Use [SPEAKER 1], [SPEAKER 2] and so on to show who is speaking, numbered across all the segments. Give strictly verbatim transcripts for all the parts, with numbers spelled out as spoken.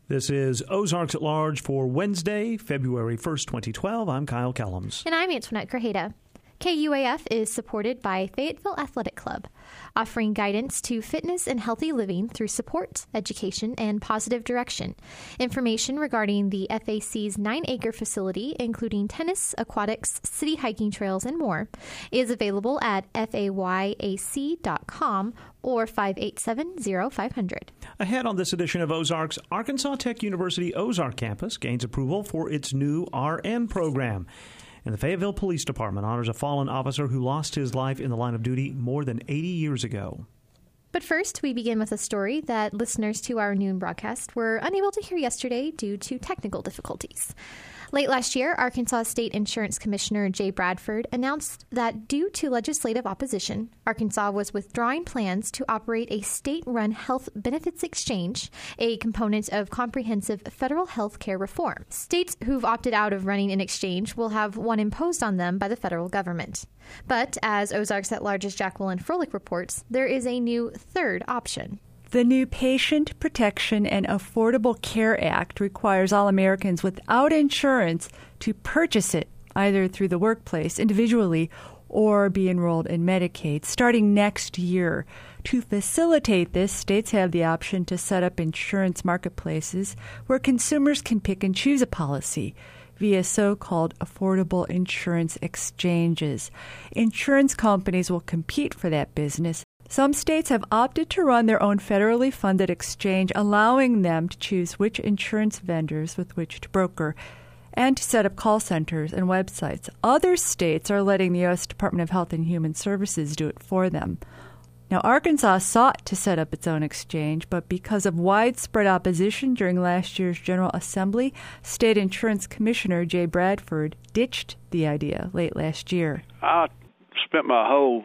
[SPEAKER 1] This is Ozarks at Large for Wednesday, February first, twenty twelve. I'm Kyle Kellums.
[SPEAKER 2] And I'm Antoinette Grajeda. K U A F is supported by Fayetteville Athletic Club, offering guidance to fitness and healthy living through support, education, and positive direction. Information regarding the F A C's nine-acre facility, including tennis, aquatics, city hiking trails, and more, is available at fayac dot com or five eight seven, zero five zero zero.
[SPEAKER 1] Ahead on this edition of Ozarks, Arkansas Tech University Ozark campus gains approval for its new R N program. And the Fayetteville Police Department honors a fallen officer who lost his life in the line of duty more than eighty years ago.
[SPEAKER 2] But first, we begin with a story that listeners to our noon broadcast were unable to hear yesterday due to technical difficulties. Late last year, Arkansas State Insurance Commissioner Jay Bradford announced that due to legislative opposition, Arkansas was withdrawing plans to operate a state-run health benefits exchange, a component of comprehensive federal health care reform. States who've opted out of running an exchange will have one imposed on them by the federal government. But as Ozarks at Large's Jacqueline Froelich reports, there is a new third option.
[SPEAKER 3] The new Patient Protection and Affordable Care Act requires all Americans without insurance to purchase it, either through the workplace, individually, or be enrolled in Medicaid, starting next year. To facilitate this, states have the option to set up insurance marketplaces where consumers can pick and choose a policy via so-called affordable insurance exchanges. Insurance companies will compete for that business. Some states have opted to run their own federally funded exchange, allowing them to choose which insurance vendors with which to broker and to set up call centers and websites. Other states are letting the U S Department of Health and Human Services do it for them. Now, Arkansas sought to set up its own exchange, but because of widespread opposition during last year's General Assembly, State Insurance Commissioner Jay Bradford ditched the idea late last year.
[SPEAKER 4] I spent my whole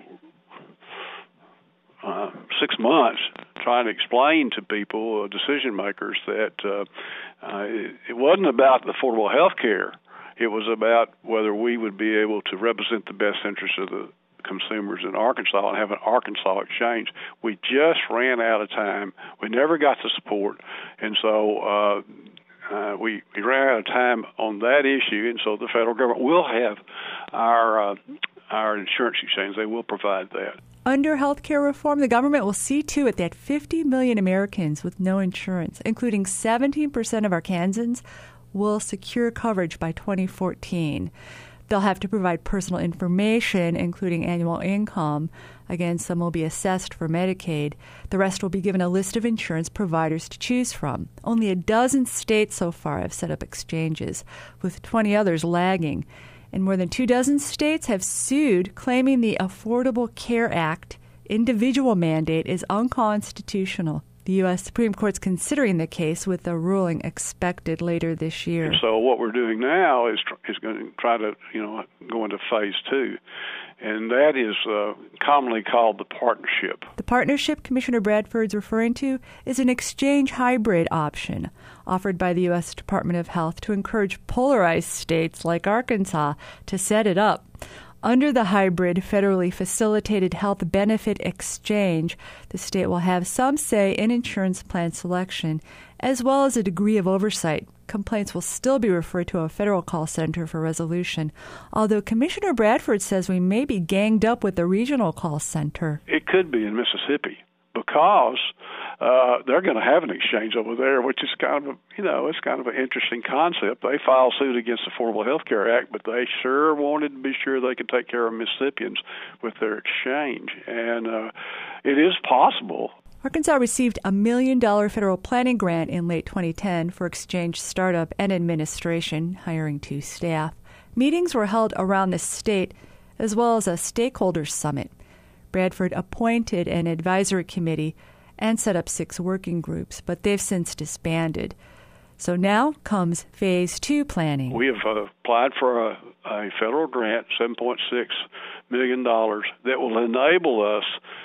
[SPEAKER 4] Uh, six months trying to explain to people, uh, decision makers, that uh, uh, it, it wasn't about affordable health care. It was about whether we would be able to represent the best interests of the consumers in Arkansas and have an Arkansas exchange. We just ran out of time. We never got the support, and so uh, uh, we, we ran out of time on that issue, and so the federal government will have our uh, our insurance exchange. They will provide that.
[SPEAKER 3] Under health care reform, the government will see to it that fifty million Americans with no insurance, including seventeen percent of Arkansans, will secure coverage by twenty fourteen. They'll have to provide personal information, including annual income. Again, some will be assessed for Medicaid. The rest will be given a list of insurance providers to choose from. Only a dozen states so far have set up exchanges, with twenty others lagging. And more than two dozen states have sued, claiming the Affordable Care Act individual mandate is unconstitutional. The U S Supreme Court's considering the case, with a ruling expected later this year.
[SPEAKER 4] And so what we're doing now is is going to try to, you know, go into phase two, and that is uh, commonly called the partnership.
[SPEAKER 3] The partnership Commissioner Bradford's referring to is an exchange hybrid option offered by the U S Department of Health to encourage polarized states like Arkansas to set it up. Under the hybrid federally facilitated health benefit exchange, the state will have some say in insurance plan selection, as well as a degree of oversight. Complaints will still be referred to a federal call center for resolution, although Commissioner Bradford says we may be ganged up with the regional call center.
[SPEAKER 4] It could be in Mississippi, because uh, they're going to have an exchange over there, which is kind of, a, you know, it's kind of an interesting concept. They filed suit against the Affordable Health Care Act, but they sure wanted to be sure they could take care of Mississippians with their exchange, and uh, it is possible.
[SPEAKER 3] Arkansas received a million dollar federal planning grant in late twenty ten for exchange startup and administration, hiring two staff. Meetings were held around the state, as well as a stakeholders summit. Bradford appointed an advisory committee and set up six working groups, but they've since disbanded. So now comes phase two planning.
[SPEAKER 4] We have uh, applied for a, a federal grant, seven point six million dollars, that will enable us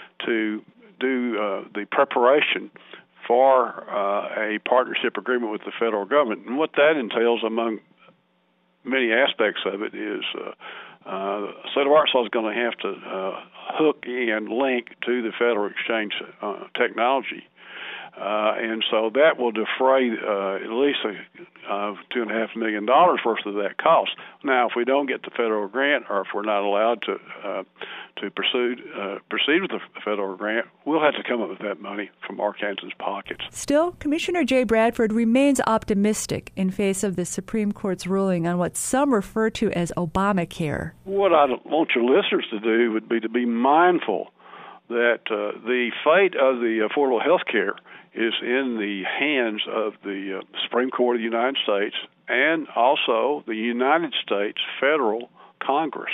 [SPEAKER 4] to do uh, the preparation for uh, a partnership agreement with the federal government. And what that entails, among many aspects of it, is uh, uh, the state of Arkansas is going to have to uh, hook and link to the federal exchange uh, technology. Uh, and so that will defray uh, at least a, uh, two and a half million dollars worth of that cost. Now, if we don't get the federal grant, or if we're not allowed to uh, to pursue uh, proceed with the federal grant, we'll have to come up with that money from Arkansas's pockets.
[SPEAKER 3] Still, Commissioner Jay Bradford remains optimistic in face of the Supreme Court's ruling on what some refer to as Obamacare.
[SPEAKER 4] What I want your listeners to do would be to be mindful that uh, the fate of the Affordable Health Care is in the hands of the uh, Supreme Court of the United States and also the United States Federal Congress.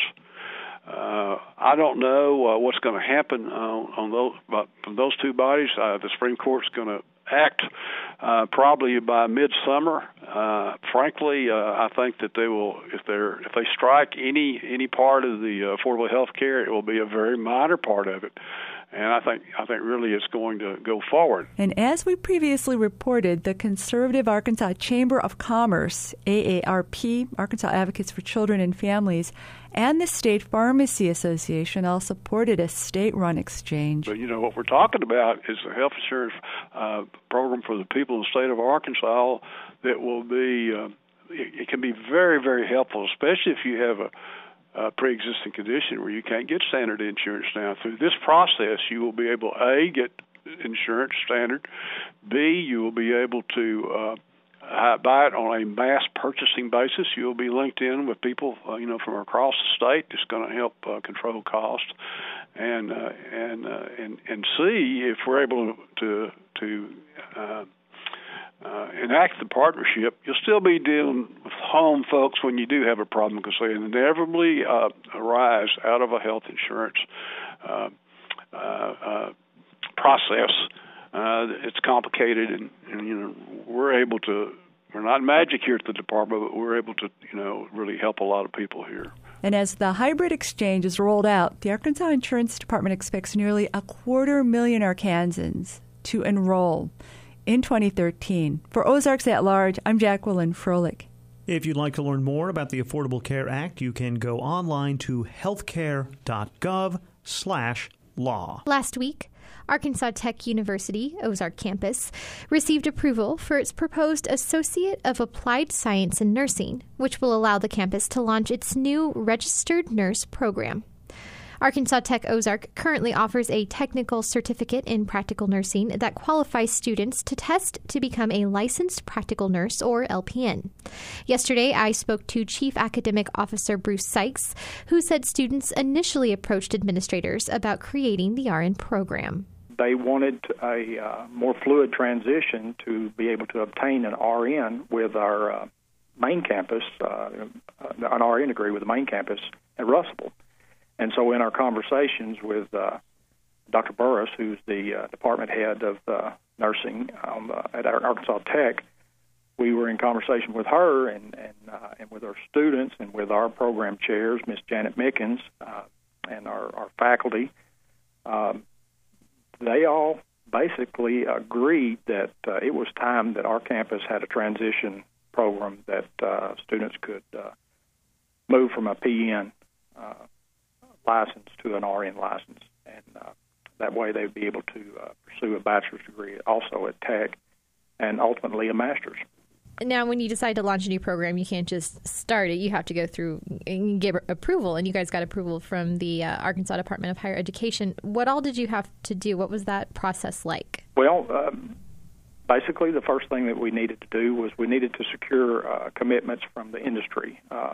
[SPEAKER 4] Uh, I don't know uh, what's going to happen on, on those but from those two bodies. Uh, the Supreme Court's going to act uh, probably by midsummer. Uh, frankly, uh, I think that they will, if they're if they strike any any part of the uh, affordable health care, it will be a very minor part of it. And I think I think really it's going to go forward.
[SPEAKER 3] And as we previously reported, the conservative Arkansas Chamber of Commerce, A A R P, Arkansas Advocates for Children and Families, and the State Pharmacy Association all supported a state-run exchange.
[SPEAKER 4] But, you know, what we're talking about is a health insurance uh, program for the people in the state of Arkansas that will be, uh, it, it can be very, very helpful, especially if you have a Uh, pre-existing condition where you can't get standard insurance now. Through this process, you will be able, A, get insurance standard, B, you will be able to uh, buy it on a mass purchasing basis. You will be linked in with people, uh, you know, from across the state. It's going to help uh, control cost, and uh, and uh, and and C, if we're able to to uh, Uh, enact the partnership, you'll still be dealing with home folks when you do have a problem, because they inevitably uh, arise out of a health insurance uh, uh, uh, process. Uh, it's complicated, and, and you know we're able to. We're not magic here at the department, but we're able to, you know, really help a lot of people here.
[SPEAKER 3] And as the hybrid exchange is rolled out, the Arkansas Insurance Department expects nearly a quarter million Arkansans to enroll in twenty thirteen. For Ozarks at Large, I'm Jacqueline Froelich.
[SPEAKER 1] If you'd like to learn more about the Affordable Care Act, you can go online to healthcare.gov slash law.
[SPEAKER 2] Last week, Arkansas Tech University, Ozark campus, received approval for its proposed Associate of Applied Science in Nursing, which will allow the campus to launch its new registered nurse program. Arkansas Tech Ozark currently offers a technical certificate in practical nursing that qualifies students to test to become a licensed practical nurse, or L P N. Yesterday, I spoke to Chief Academic Officer Bruce Sykes, who said students initially approached administrators about creating the R N program.
[SPEAKER 5] They wanted a uh, more fluid transition to be able to obtain an R N with our uh, main campus, uh, an R N degree with the main campus at Russellville. And so in our conversations with uh, Doctor Burris, who's the uh, department head of uh, nursing um, uh, at our Arkansas Tech, we were in conversation with her and and, uh, and with our students and with our program chairs, Miss Janet Mickens, uh, and our, our faculty. Um, they all basically agreed that uh, it was time that our campus had a transition program that uh, students could uh, move from a P N uh, license to an R N license, and uh, that way they'd be able to uh, pursue a bachelor's degree also at Tech, and ultimately a master's.
[SPEAKER 2] Now, when you decide to launch a new program, you can't just start it. You have to go through and get approval, and you guys got approval from the uh, Arkansas Department of Higher Education. What all did you have to do? What was that process like?
[SPEAKER 5] Well, um, basically the first thing that we needed to do was we needed to secure uh, commitments from the industry. Uh,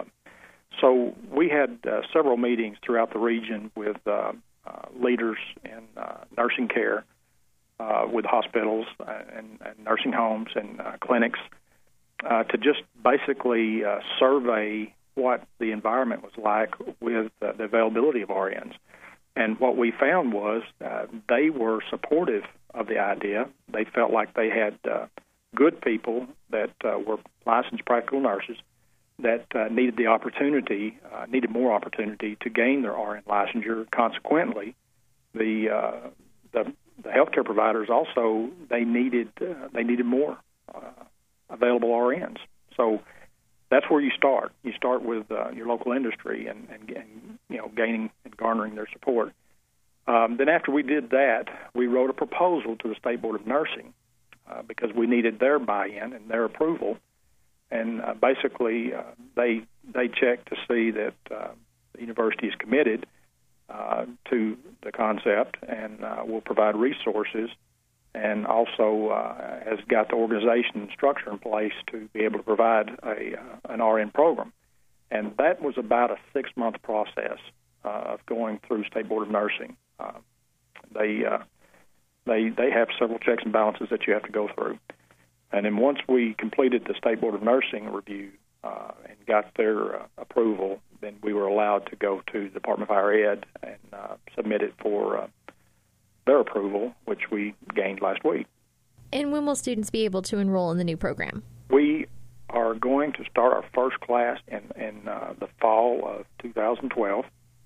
[SPEAKER 5] So we had uh, several meetings throughout the region with uh, uh, leaders in uh, nursing care, uh, with hospitals and, and nursing homes and uh, clinics, uh, to just basically uh, survey what the environment was like with uh, the availability of R Ns. And what we found was uh, they were supportive of the idea. They felt like they had uh, good people that uh, were licensed practical nurses that uh, needed the opportunity, uh, needed more opportunity to gain their R N licensure. Consequently, the uh, the, the healthcare providers also they needed uh, they needed more uh, available R Ns. So that's where you start. You start with uh, your local industry and, and, and you know gaining and garnering their support. Um, then after we did that, we wrote a proposal to the State Board of Nursing uh, because we needed their buy-in and their approval. And uh, basically, uh, they they checked to see that uh, the university is committed uh, to the concept and uh, will provide resources, and also uh, has got the organization and structure in place to be able to provide a uh, an R N program. And that was about a six-month process uh, of going through State Board of Nursing. Uh, they uh, they they have several checks and balances that you have to go through. And then once we completed the State Board of Nursing review uh, and got their uh, approval, then we were allowed to go to the Department of Higher Ed and uh, submit it for uh, their approval, which we gained last week.
[SPEAKER 2] And when will students be able to enroll in the new program?
[SPEAKER 5] We are going to start our first class in, in uh, the fall of two thousand twelve.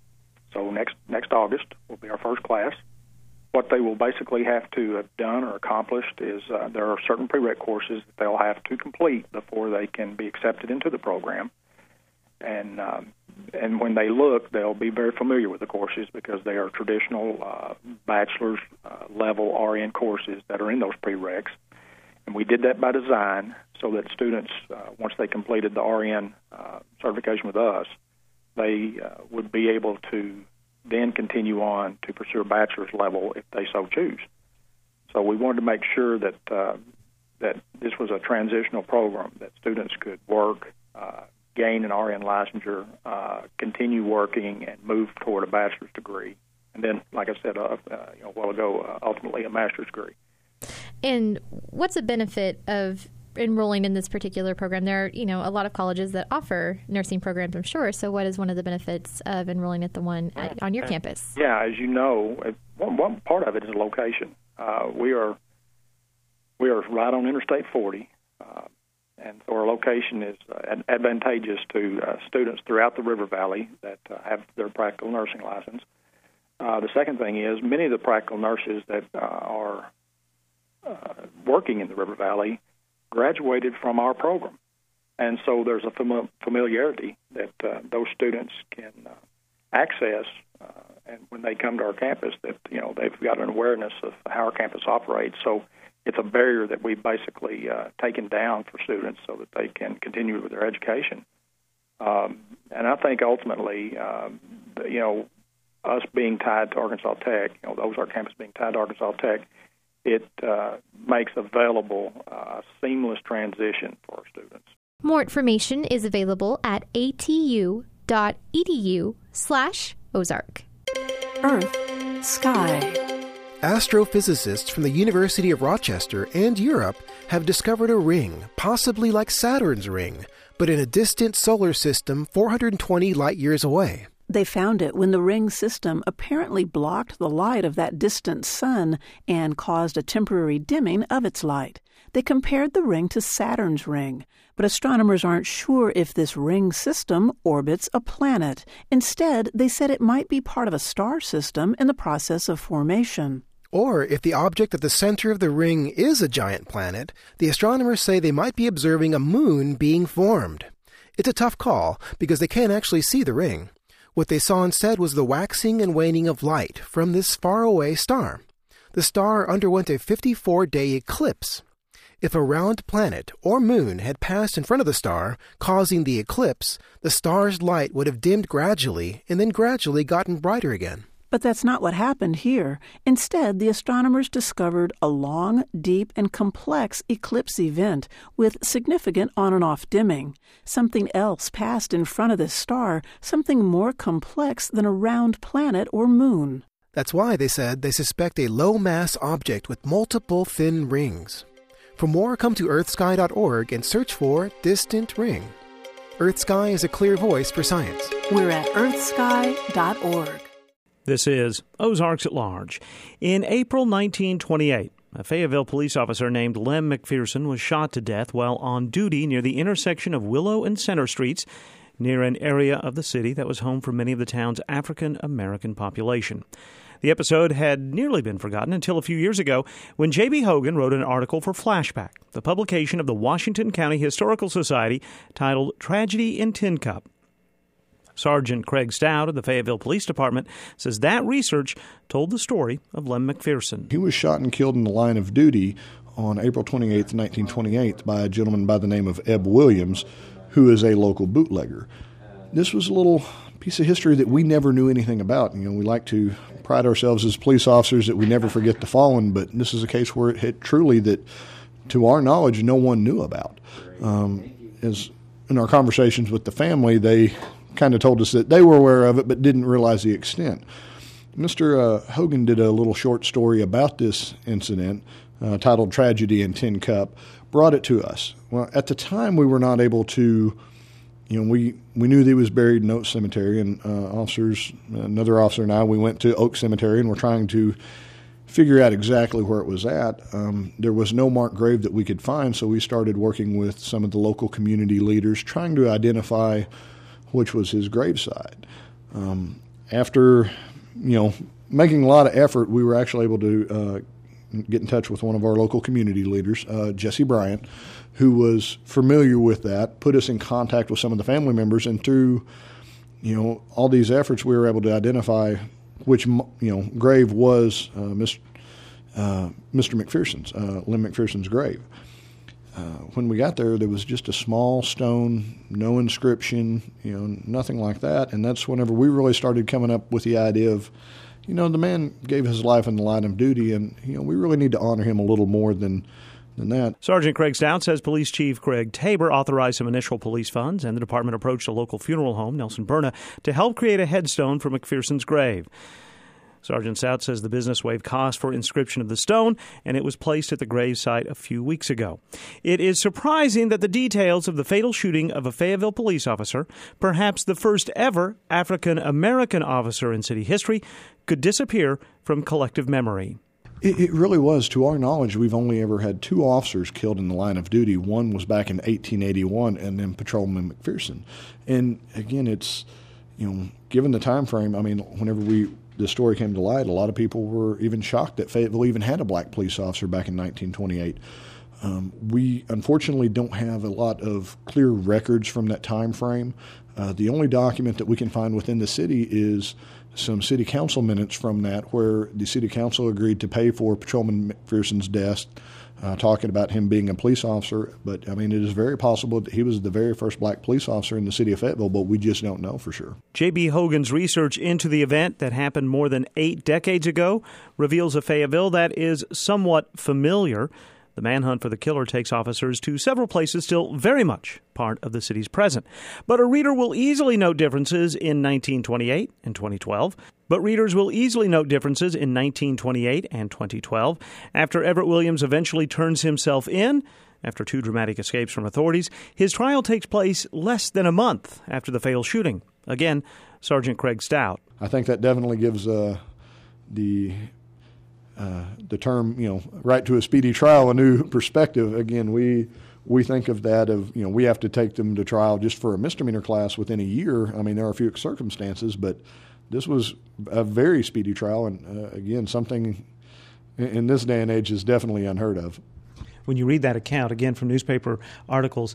[SPEAKER 5] So next next August will be our first class. What they will basically have to have done or accomplished is uh, there are certain prereq courses that they'll have to complete before they can be accepted into the program. And um, and when they look, they'll be very familiar with the courses because they are traditional uh, bachelor's uh, level R N courses that are in those prereqs. And we did that by design so that students, uh, once they completed the R N uh, certification with us, they uh, would be able to then continue on to pursue a bachelor's level if they so choose. So we wanted to make sure that uh, that this was a transitional program, that students could work, uh, gain an R N licensure, uh, continue working, and move toward a bachelor's degree. And then, like I said uh, uh, you know, a while ago, uh, ultimately a master's degree.
[SPEAKER 2] And what's a benefit of enrolling in this particular program? There are, you know, a lot of colleges that offer nursing programs, I'm sure. So what is one of the benefits of enrolling at the one at, on your campus?
[SPEAKER 5] Yeah, as you know, one, one part of it is location. Uh, we are we are right on Interstate forty, uh, and so our location is uh, advantageous to uh, students throughout the River Valley that uh, have their practical nursing license. Uh, the second thing is many of the practical nurses that uh, are uh, working in the River Valley graduated from our program. And so there's a fam- familiarity that uh, those students can uh, access, uh, and when they come to our campus, that, you know, they've got an awareness of how our campus operates. So it's a barrier that we've basically uh, taken down for students so that they can continue with their education. Um, and I think ultimately, um, you know, us being tied to Arkansas Tech, you know, those our campus being tied to Arkansas Tech, it uh, makes available a uh, seamless transition for our students.
[SPEAKER 2] More information is available at atu.edu slash Ozark.
[SPEAKER 6] Earth, sky.
[SPEAKER 7] Astrophysicists from the University of Rochester and Europe have discovered a ring, possibly like Saturn's ring, but in a distant solar system four hundred twenty light-years away.
[SPEAKER 6] They found it when the ring system apparently blocked the light of that distant sun and caused a temporary dimming of its light. They compared the ring to Saturn's ring, but astronomers aren't sure if this ring system orbits a planet. Instead, they said it might be part of a star system in the process of formation.
[SPEAKER 7] Or if the object at the center of the ring is a giant planet, the astronomers say they might be observing a moon being formed. It's a tough call because they can't actually see the ring. What they saw instead was the waxing and waning of light from this faraway star. The star underwent a fifty-four day eclipse. If a round planet or moon had passed in front of the star, causing the eclipse, the star's light would have dimmed gradually and then gradually gotten brighter again.
[SPEAKER 6] But that's not what happened here. Instead, the astronomers discovered a long, deep, and complex eclipse event with significant on and off dimming. Something else passed in front of this star, something more complex than a round planet or moon.
[SPEAKER 7] That's why they said they suspect a low-mass object with multiple thin rings. For more, come to earth sky dot org and search for Distant Ring. EarthSky is a clear voice for science.
[SPEAKER 6] We're at earth sky dot org.
[SPEAKER 1] This is Ozarks at Large. In April nineteen twenty-eight, a Fayetteville police officer named Lem McPherson was shot to death while on duty near the intersection of Willow and Center Streets, near an area of the city that was home for many of the town's African-American population. The episode had nearly been forgotten until a few years ago when J B. Hogan wrote an article for Flashback, the publication of the Washington County Historical Society, titled Tragedy in Tin Cup. Sergeant Craig Stout of the Fayetteville Police Department says that research told the story of Lem McPherson.
[SPEAKER 8] He was shot and killed in the line of duty on April twenty-eighth, nineteen twenty-eight, by a gentleman by the name of Ebb Williams, who is a local bootlegger. This was a little piece of history that we never knew anything about. You know, we like to pride ourselves as police officers that we never forget the fallen, but this is a case where it hit truly that, to our knowledge, no one knew about. Um, as in our conversations with the family, they kind of told us that they were aware of it but didn't realize the extent. Mister Uh, Hogan did a little short story about this incident uh, titled Tragedy in Tin Cup, brought it to us. Well, at the time, we were not able to, you know, we, we knew that he was buried in Oak Cemetery, and uh, officers, another officer and I, we went to Oak Cemetery and were trying to figure out exactly where it was at. Um, there was no marked grave that we could find, so we started working with some of the local community leaders, trying to identify which was his graveside. Um, after, you know, making a lot of effort, we were actually able to uh, get in touch with one of our local community leaders, uh, Jesse Bryant, who was familiar with that, put us in contact with some of the family members, and through, you know, all these efforts, we were able to identify which, you know, grave was uh, Mister Uh, Mister McPherson's, uh, Lynn McPherson's grave. Uh, when we got there, there was just a small stone, no inscription, you know, nothing like that. And that's whenever we really started coming up with the idea of, you know, the man gave his life in the line of duty, and, you know, we really need to honor him a little more than than that.
[SPEAKER 1] Sergeant Craig Stout says Police Chief Craig Tabor authorized some initial police funds, and the department approached a local funeral home, Nelson Berna, to help create a headstone for McPherson's grave. Sergeant Stout says the business waived costs for inscription of the stone, and it was placed at the grave site a few weeks ago. It is surprising that the details of the fatal shooting of a Fayetteville police officer, perhaps the first ever African-American officer in city history, could disappear from collective memory.
[SPEAKER 8] It, it really was. To our knowledge, we've only ever had two officers killed in the line of duty. One was back in eighteen eighty-one, and then Patrolman McPherson. And again, it's, you know, given the time frame, I mean, whenever we the story came to light, a lot of people were even shocked that Fayetteville even had a black police officer back in nineteen twenty-eight. Um, we unfortunately don't have a lot of clear records from that time frame. Uh, the only document that we can find within the city is some city council minutes from that, where the city council agreed to pay for Patrolman McPherson's death, uh, talking about him being a police officer. But, I mean, it is very possible that he was the very first black police officer in the city of Fayetteville, but we just don't know for sure.
[SPEAKER 1] J B. Hogan's research into the event that happened more than eight decades ago reveals a Fayetteville that is somewhat familiar. The manhunt for the killer takes officers to several places still very much part of the city's present. But a reader will easily note differences in nineteen twenty-eight and twenty twelve. But readers will easily note differences in nineteen twenty-eight and twenty twelve after Everett Williams eventually turns himself in. After two dramatic escapes from authorities, his trial takes place less than a month after the fatal shooting. Again, Sergeant Craig Stout.
[SPEAKER 8] I think that definitely gives uh, the uh, the term, you know, right to a speedy trial a new perspective. Again, we we think of that of, you know, we have to take them to trial just for a misdemeanor class within a year. I mean, there are a few circumstances, but this was a very speedy trial, and uh, again, something in, in this day and age is definitely unheard of.
[SPEAKER 1] When you read that account, again, from newspaper articles,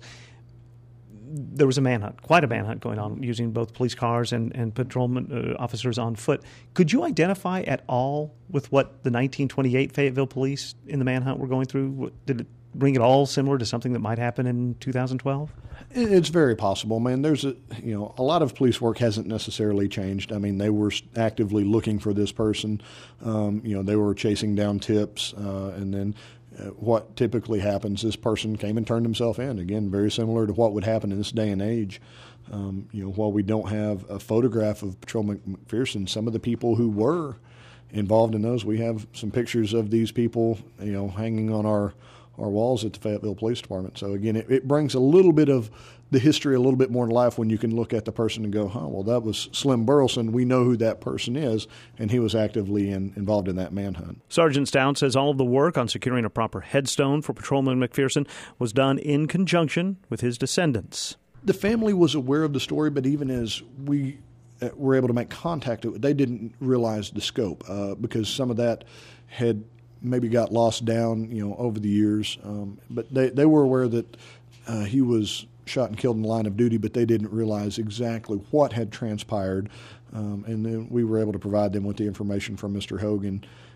[SPEAKER 1] there was a manhunt, quite a manhunt going on, using both police cars and, and patrolman uh, officers on foot. Could you identify at all with what the nineteen twenty-eight Fayetteville police in the manhunt were going through? What, did it ring at all similar to something that might happen in two thousand twelve?
[SPEAKER 8] It's very possible, man. There's a, you know, a lot of police work hasn't necessarily changed. I mean, they were actively looking for this person. Um, you know, they were chasing down tips, uh, and then uh, what typically happens, this person came and turned himself in. Again, very similar to what would happen in this day and age. Um, you know, while we don't have a photograph of Patrolman McPherson, some of the people who were involved in those, we have some pictures of these people, you know, hanging on our our walls at the Fayetteville Police Department. So again, it, it brings a little bit of the history a little bit more to life when you can look at the person and go, huh, well, that was Slim Burleson. We know who that person is, and he was actively in, involved in that manhunt.
[SPEAKER 1] Sergeant Stout says all of the work on securing a proper headstone for Patrolman McPherson was done in conjunction with his descendants.
[SPEAKER 8] The family was aware of the story, but even as we uh, were able to make contact, they didn't realize the scope uh, because some of that had maybe got lost down, you know, over the years. Um, but they, they were aware that uh, he was shot and killed in the line of duty, but they didn't realize exactly what had transpired. Um, and then we were able to provide them with the information from Mister Hogan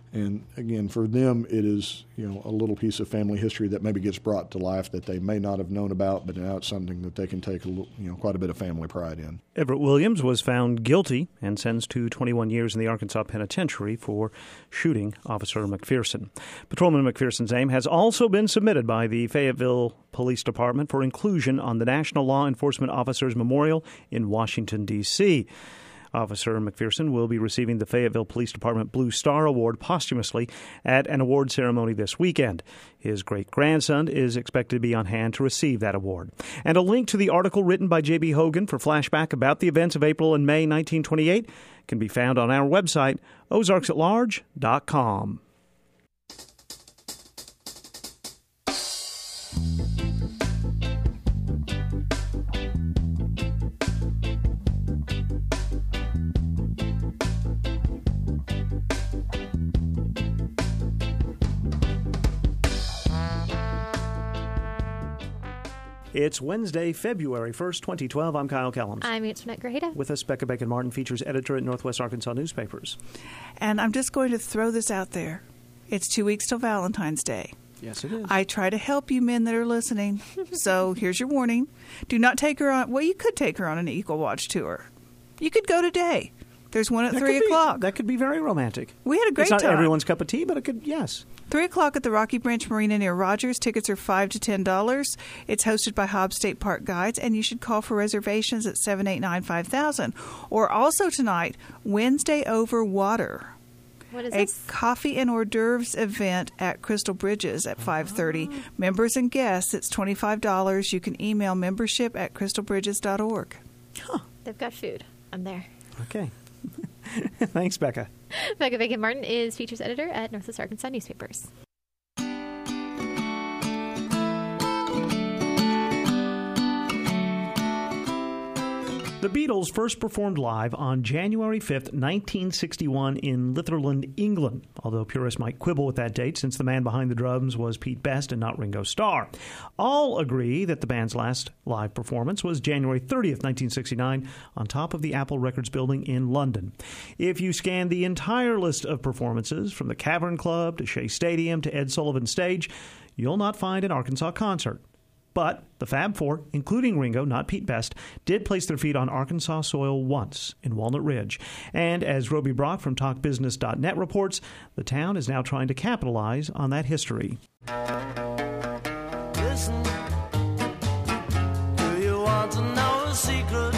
[SPEAKER 8] And again, for them, it is, you know, a little piece of family history that maybe gets brought to life that they may not have known about, but now it's something that they can take, a little, you know, quite a bit of family pride in.
[SPEAKER 1] Everett Williams was found guilty and sentenced to twenty-one years in the Arkansas Penitentiary for shooting Officer McPherson. Patrolman McPherson's name has also been submitted by the Fayetteville Police Department for inclusion on the National Law Enforcement Officers Memorial in Washington, D C Officer McPherson will be receiving the Fayetteville Police Department Blue Star Award posthumously at an award ceremony this weekend. His great-grandson is expected to be on hand to receive that award. And a link to the article written by J B. Hogan for Flashback about the events of April and May nineteen twenty-eight can be found on our website, ozarks at large dot com. It's Wednesday, February first, twenty twelve. I'm Kyle Kellums.
[SPEAKER 2] I'm Antoinette Grajeda.
[SPEAKER 1] With us, Becca Bacon-Martin, features editor at Northwest Arkansas Newspapers.
[SPEAKER 9] And I'm just going to throw this out there. It's two weeks till Valentine's Day.
[SPEAKER 1] Yes, it is.
[SPEAKER 9] I try to help you men that are listening. So here's your warning. Do not take her on, well, you could take her on an Eagle Watch tour. You could go today. There's one at
[SPEAKER 1] that
[SPEAKER 9] three o'clock.
[SPEAKER 1] Be, that could be very romantic.
[SPEAKER 9] We had a great
[SPEAKER 1] it's not
[SPEAKER 9] time.
[SPEAKER 1] Everyone's cup of tea, but it could, yes.
[SPEAKER 9] Three o'clock at the Rocky Branch Marina near Rogers. Tickets are five to ten dollars. It's hosted by Hobbs State Park Guides, and you should call for reservations at seven eight nine five thousand. Or also tonight, Wednesday Over Water.
[SPEAKER 2] What is
[SPEAKER 9] a
[SPEAKER 2] this?
[SPEAKER 9] coffee and hors d'oeuvres event at Crystal Bridges at five thirty. Oh. Members and guests, it's twenty-five dollars. You can email membership at crystal bridges dot org.
[SPEAKER 2] Huh. They've got food. I'm there.
[SPEAKER 1] Okay. Thanks, Becca.
[SPEAKER 2] Becca Bacon-Martin is features editor at Northwest Arkansas Newspapers.
[SPEAKER 1] The Beatles first performed live on January fifth, nineteen sixty-one in Litherland, England, although purists might quibble with that date since the man behind the drums was Pete Best and not Ringo Starr. All agree that the band's last live performance was January thirtieth, nineteen sixty-nine, on top of the Apple Records building in London. If you scan the entire list of performances, from the Cavern Club to Shea Stadium to Ed Sullivan Stage, you'll not find an Arkansas concert. But the Fab Four, including Ringo, not Pete Best, did place their feet on Arkansas soil once in Walnut Ridge. And as Roby Brock from talk business dot net reports, the town is now trying to capitalize on that history.
[SPEAKER 10] Listen, do you want to know a secret?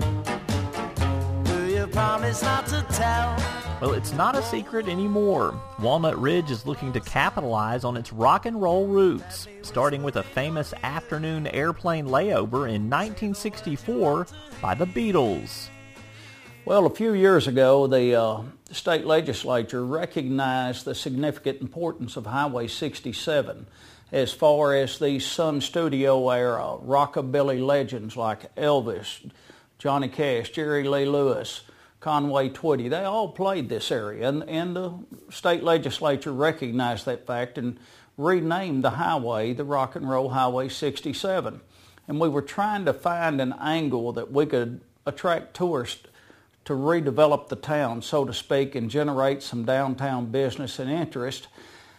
[SPEAKER 10] Do you promise not to tell?
[SPEAKER 11] Well, it's not a secret anymore. Walnut Ridge is looking to capitalize on its rock and roll roots, starting with a famous afternoon airplane layover in nineteen sixty-four by the Beatles.
[SPEAKER 12] Well, a few years ago, the uh, state legislature recognized the significant importance of Highway sixty-seven as far as these Sun Studio era rockabilly legends like Elvis, Johnny Cash, Jerry Lee Lewis, Conway Twitty. They all played this area, and, and the state legislature recognized that fact and renamed the highway the Rock and Roll Highway sixty-seven. And we were trying to find an angle that we could attract tourists to redevelop the town, so to speak, and generate some downtown business and interest.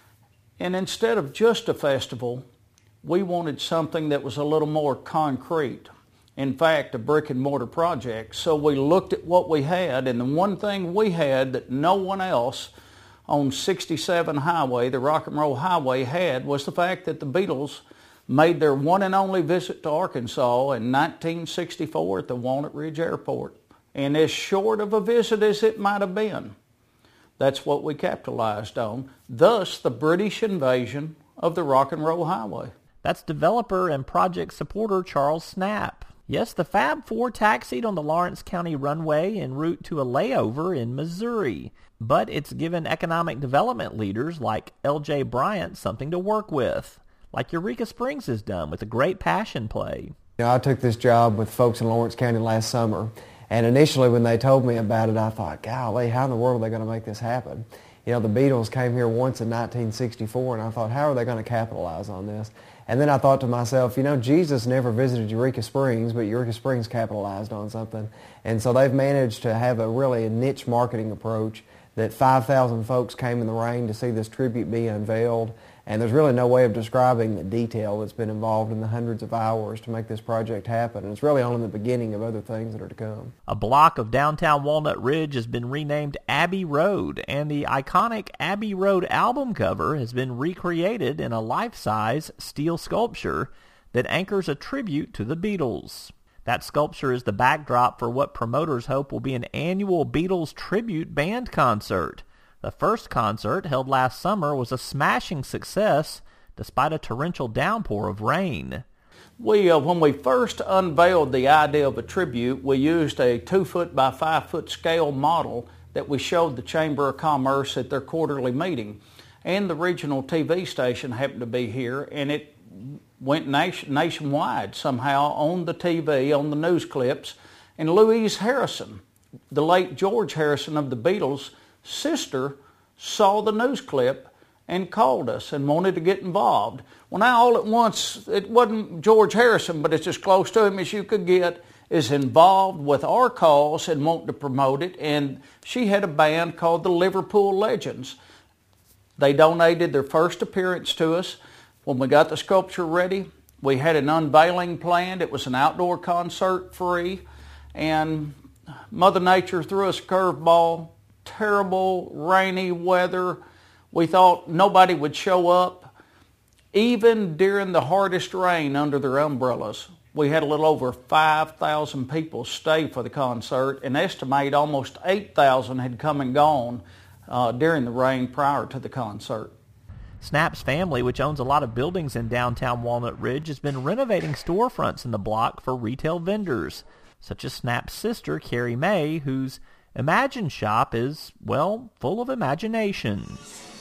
[SPEAKER 12] And instead of just a festival, we wanted something that was a little more concrete. In fact, a brick and mortar project. So we looked at what we had, and the one thing we had that no one else on sixty-seven Highway, the Rock and Roll Highway, had was the fact that the Beatles made their one and only visit to Arkansas in nineteen sixty-four at the Walnut Ridge Airport. And as short of a visit as it might have been, that's what we capitalized on. Thus, the British invasion of the Rock and Roll Highway.
[SPEAKER 11] That's developer and project supporter Charles Snapp. Yes, the Fab Four taxied on the Lawrence County runway en route to a layover in Missouri. But it's given economic development leaders like L J Bryant something to work with, like Eureka Springs has done with a great passion play.
[SPEAKER 13] You know, I took this job with folks in Lawrence County last summer, and initially when they told me about it, I thought, golly, how in the world are they going to make this happen? You know, the Beatles came here once in nineteen sixty-four, and I thought, how are they going to capitalize on this? And then I thought to myself, you know, Jesus never visited Eureka Springs, but Eureka Springs capitalized on something. And so they've managed to have a really a niche marketing approach that five thousand folks came in the rain to see this tribute be unveiled. And there's really no way of describing the detail that's been involved in the hundreds of hours to make this project happen. And it's really only the beginning of other things that are to come.
[SPEAKER 11] A block of downtown Walnut Ridge has been renamed Abbey Road, and the iconic Abbey Road album cover has been recreated in a life-size steel sculpture that anchors a tribute to the Beatles. That sculpture is the backdrop for what promoters hope will be an annual Beatles tribute band concert. The first concert, held last summer, was a smashing success despite a torrential downpour of rain.
[SPEAKER 12] We, uh, when we first unveiled the idea of a tribute, we used a two-foot by five-foot scale model that we showed the Chamber of Commerce at their quarterly meeting. And the regional T V station happened to be here, and it went nation, nationwide somehow on the T V, on the news clips. And Louise Harrison, the late George Harrison of the Beatles' sister, saw the news clip and called us and wanted to get involved. Well, now all at once, it wasn't George Harrison, but it's as close to him as you could get, is involved with our cause and wanting to promote it. And she had a band called the Liverpool Legends. They donated their first appearance to us. When we got the sculpture ready, we had an unveiling planned. It was an outdoor concert free. And Mother Nature threw us a curveball. Terrible rainy weather. We thought nobody would show up. Even during the hardest rain under their umbrellas, we had a little over five thousand people stay for the concert, and estimate almost eight thousand had come and gone uh, during the rain prior to the concert.
[SPEAKER 11] Snap's family, which owns a lot of buildings in downtown Walnut Ridge, has been renovating storefronts in the block for retail vendors, such as Snap's sister, Carrie Mae, whose Imagine Shop is, well, full of imagination.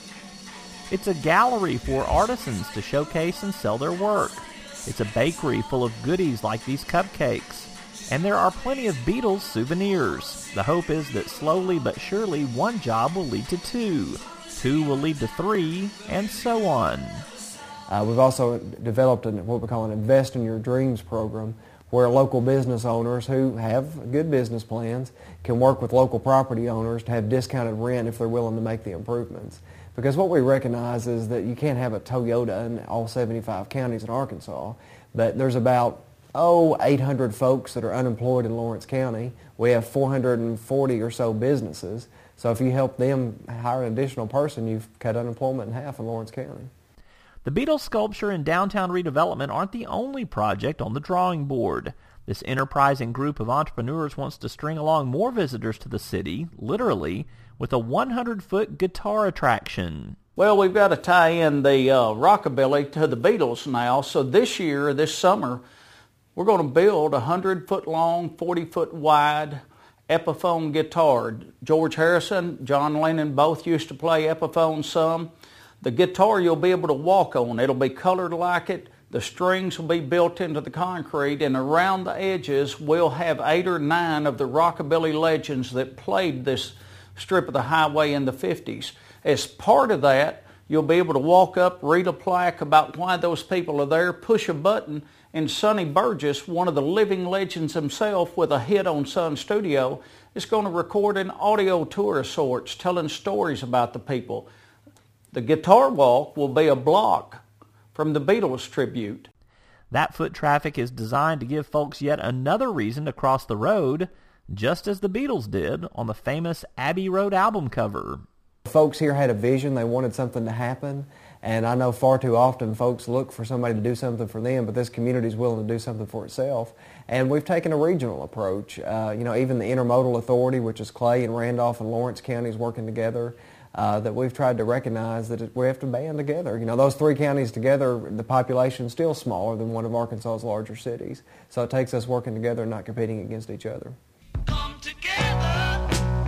[SPEAKER 11] It's a gallery for artisans to showcase and sell their work. It's a bakery full of goodies like these cupcakes. And there are plenty of Beatles souvenirs. The hope is that slowly but surely one job will lead to two. Two will lead to three, and so on.
[SPEAKER 13] Uh, we've also developed an, what we call an Invest in Your Dreams program, where local business owners who have good business plans can work with local property owners to have discounted rent if they're willing to make the improvements. Because what we recognize is that you can't have a Toyota in all seventy-five counties in Arkansas, but there's about, oh, eight hundred folks that are unemployed in Lawrence County. We have four hundred forty or so businesses. So if you help them hire an additional person, you've cut unemployment in half in Lawrence County.
[SPEAKER 11] The Beatles sculpture and downtown redevelopment aren't the only project on the drawing board. This enterprising group of entrepreneurs wants to string along more visitors to the city, literally, with a one hundred foot guitar attraction.
[SPEAKER 12] Well, we've got to tie in the uh, rockabilly to the Beatles now. So this year, this summer, we're going to build a one hundred foot long, forty foot wide Epiphone guitar. George Harrison, John Lennon both used to play Epiphone some. The guitar you'll be able to walk on. It'll be colored like it. The strings will be built into the concrete, and around the edges we'll have eight or nine of the rockabilly legends that played this strip of the highway in the fifties. As part of that, you'll be able to walk up, read a plaque about why those people are there, push a button, and Sonny Burgess, one of the living legends himself with a hit on Sun Studio, is going to record an audio tour of sorts, telling stories about the people. The guitar walk will be a block from the Beatles tribute.
[SPEAKER 11] That foot traffic is designed to give folks yet another reason to cross the road, just as the Beatles did on the famous Abbey Road album cover.
[SPEAKER 13] Folks here had a vision. They wanted something to happen. And I know far too often folks look for somebody to do something for them, but this community is willing to do something for itself. And we've taken a regional approach. Uh, you know, even the Intermodal Authority, which is Clay and Randolph and Lawrence counties working together, Uh, that we've tried to recognize that it, we have to band together. You know, those three counties together, the population is still smaller than one of Arkansas's larger cities. So it takes us working together and not competing against each other.
[SPEAKER 10] Come together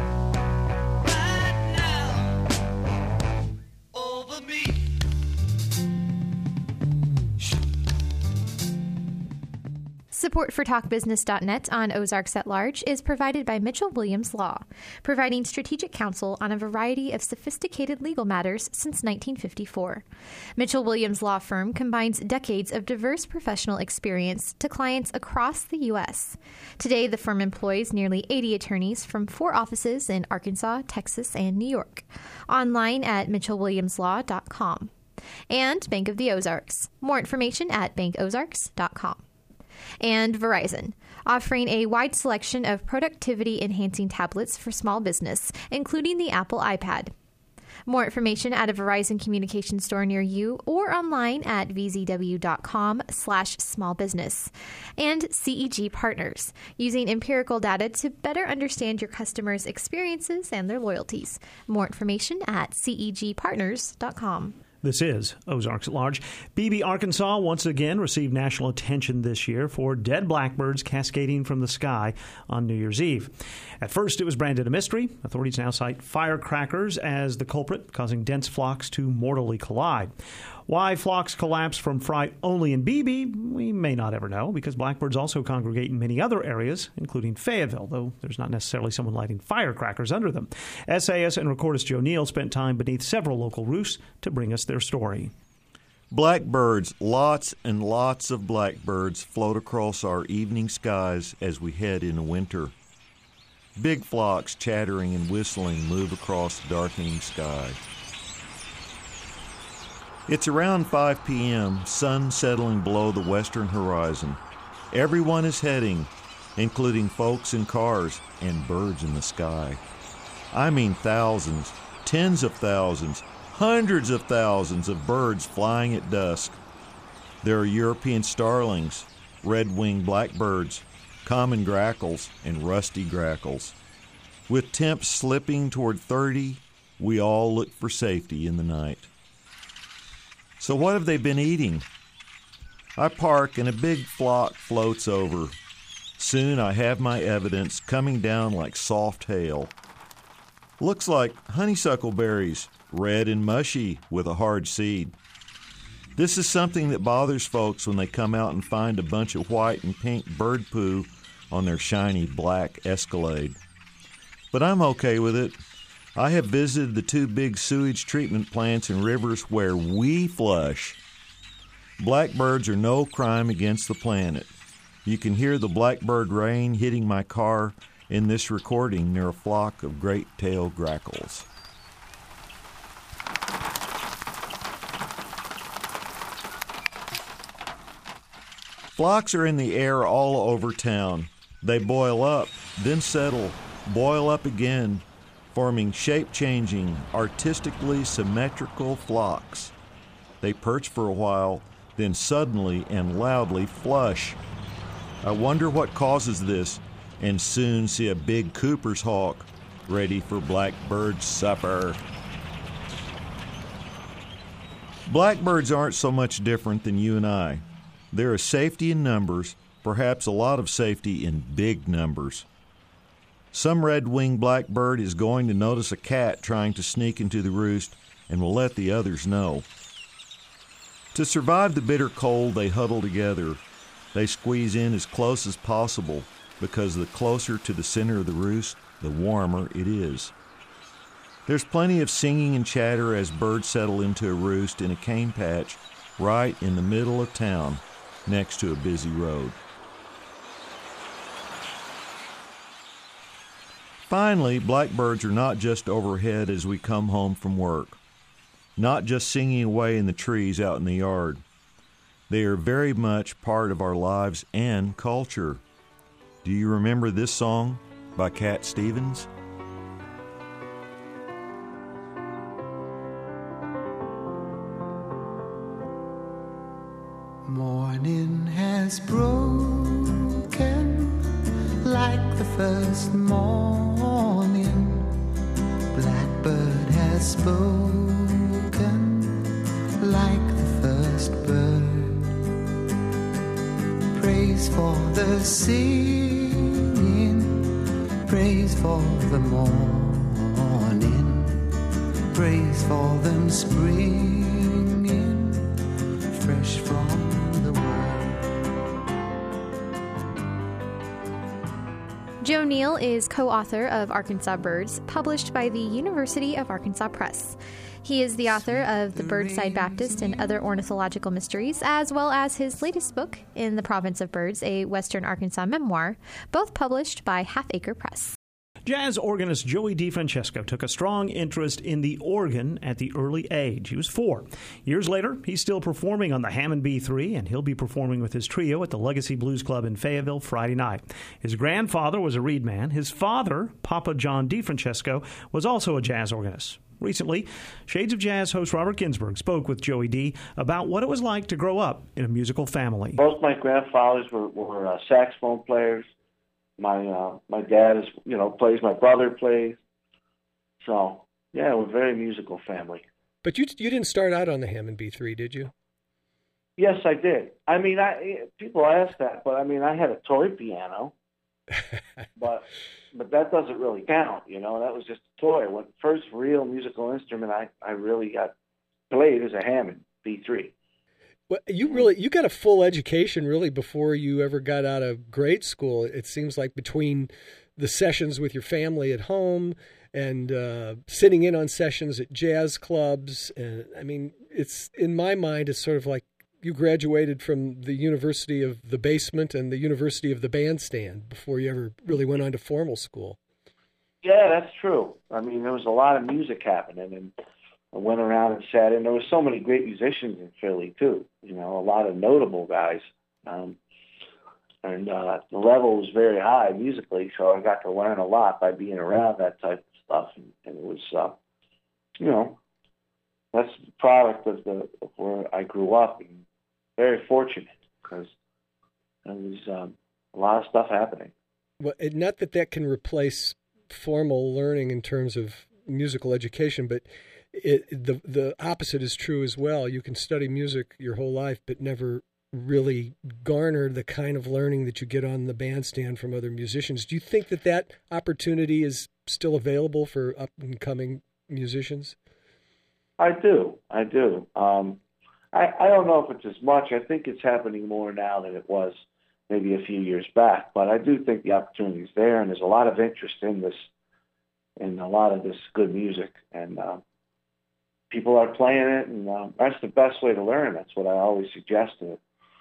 [SPEAKER 10] right now over me.
[SPEAKER 2] Support for talk business dot net on Ozarks at Large is provided by Mitchell Williams Law, providing strategic counsel on a variety of sophisticated legal matters since nineteen fifty-four. Mitchell Williams Law Firm combines decades of diverse professional experience to clients across the U S. Today, the firm employs nearly eighty attorneys from four offices in Arkansas, Texas, and New York. Online at mitchell williams law dot com. And Bank of the Ozarks. More information at bank ozarks dot com. And Verizon, offering a wide selection of productivity-enhancing tablets for small business, including the Apple iPad. More information at a Verizon communication store near you or online at v z w dot com slash small business. And C E G Partners, using empirical data to better understand your customers' experiences and their loyalties. More information at c e g partners dot com.
[SPEAKER 1] This is Ozarks at Large. Beebe, Arkansas once again received national attention this year for dead blackbirds cascading from the sky on New Year's Eve. At first, it was branded a mystery. Authorities now cite firecrackers as the culprit, causing dense flocks to mortally collide. Why flocks collapse from fright only in Beebe, we may not ever know, because blackbirds also congregate in many other areas, including Fayetteville, though there's not necessarily someone lighting firecrackers under them. Essayist and recordist Joe Neal spent time beneath several local roosts to bring us their story.
[SPEAKER 14] Blackbirds, lots and lots of blackbirds float across our evening skies as we head into winter. Big flocks chattering and whistling move across the darkening sky. It's around five p.m., sun settling below the western horizon. Everyone is heading, including folks in cars and birds in the sky. I mean thousands, tens of thousands, hundreds of thousands of birds flying at dusk. There are European starlings, red-winged blackbirds, common grackles, and rusty grackles. With temps slipping toward thirty, we all look for safety in the night. So what have they been eating? I park and a big flock floats over. Soon I have my evidence coming down like soft hail. Looks like honeysuckle berries, red and mushy with a hard seed. This is something that bothers folks when they come out and find a bunch of white and pink bird poo on their shiny black Escalade. But I'm okay with it. I have visited the two big sewage treatment plants and rivers where we flush. Blackbirds are no crime against the planet. You can hear the blackbird rain hitting my car in this recording near a flock of great-tailed grackles. Flocks are in the air all over town. They boil up, then settle, boil up again, forming shape-changing, artistically symmetrical flocks. They perch for a while, then suddenly and loudly flush. I wonder what causes this, and soon see a big Cooper's hawk ready for blackbird supper. Blackbirds aren't so much different than you and I. There is safety in numbers, perhaps a lot of safety in big numbers. Some red-winged blackbird is going to notice a cat trying to sneak into the roost and will let the others know. To survive the bitter cold, they huddle together. They squeeze in as close as possible because the closer to the center of the roost, the warmer it is. There's plenty of singing and chatter as birds settle into a roost in a cane patch right in the middle of town next to a busy road. Finally, blackbirds are not just overhead as we come home from work, not just singing away in the trees out in the yard. They are very much part of our lives and culture. Do you remember this song by Cat Stevens?
[SPEAKER 15] Morning has broken like the first morning. Blackbird has spoken like the first bird. Praise for the singing, praise for the morning, praise for them springing fresh from the world.
[SPEAKER 2] Joe Neal is co-author of Arkansas Birds, published by the University of Arkansas Press. He is the author of The Birdside Baptist and Other Ornithological Mysteries, as well as his latest book, In the Province of Birds, a Western Arkansas memoir, both published by Half Acre Press.
[SPEAKER 1] Jazz organist Joey DeFrancesco took a strong interest in the organ at the early age. He was four. Years later, he's still performing on the Hammond B three, and he'll be performing with his trio at the Legacy Blues Club in Fayetteville Friday night. His grandfather was a reed man. His father, Papa John DeFrancesco, was also a jazz organist. Recently, Shades of Jazz host Robert Ginsburg spoke with Joey D. about what it was like to grow up in a musical family.
[SPEAKER 16] Both my grandfathers were, were uh, saxophone players. My uh, my dad is, you know, plays. My brother plays. So yeah, we're a very musical family.
[SPEAKER 17] But you you didn't start out on the Hammond B three, did you?
[SPEAKER 16] Yes, I did. I mean, I people ask that, but I mean, I had a toy piano, but but that doesn't really count. You know, that was just a toy. When first real musical instrument I I really got played is a Hammond B three.
[SPEAKER 17] Well, you really you got a full education really before you ever got out of grade school. It seems like between the sessions with your family at home and uh, sitting in on sessions at jazz clubs, and I mean, it's in my mind, it's sort of like you graduated from the University of the Basement and the University of the Bandstand before you ever really went on to formal school.
[SPEAKER 16] Yeah, that's true. I mean, there was a lot of music happening, and I went around and sat in. There were so many great musicians in Philly, too. You know, a lot of notable guys. Um, and uh, the level was very high musically, so I got to learn a lot by being around that type of stuff. And, and it was, uh, you know, that's the product of, the, of where I grew up. And very fortunate because there was um, a lot of stuff happening.
[SPEAKER 17] Well, it, not that that can replace formal learning in terms of musical education, but It, the the opposite is true as well. You can study music your whole life, but never really garner the kind of learning that you get on the bandstand from other musicians. Do you think that that opportunity is still available for up-and-coming musicians?
[SPEAKER 16] I do. I do. Um, I, I don't know if it's as much. I think it's happening more now than it was maybe a few years back, but I do think the opportunity is there, and there's a lot of interest in this, in a lot of this good music, and uh, people are playing it, and uh, that's the best way to learn. That's what I always suggest to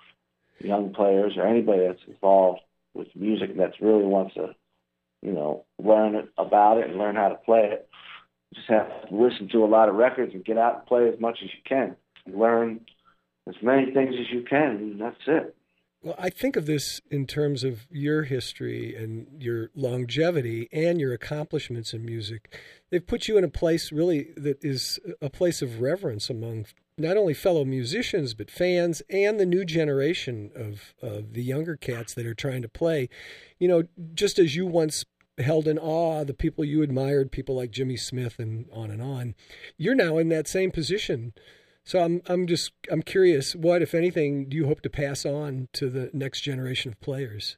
[SPEAKER 16] young players or anybody that's involved with music that really wants to, you know, learn it, about it and learn how to play it. Just have to listen to a lot of records and get out and play as much as you can. Learn as many things as you can, and that's it.
[SPEAKER 17] Well, I think of this in terms of your history and your longevity and your accomplishments in music. They've put you in a place really that is a place of reverence among not only fellow musicians, but fans and the new generation of, of the younger cats that are trying to play. You know, just as you once held in awe the people you admired, people like Jimmy Smith and on and on, you're now in that same position. So I'm I'm just I'm curious, what, if anything, do you hope to pass on to the next generation of players?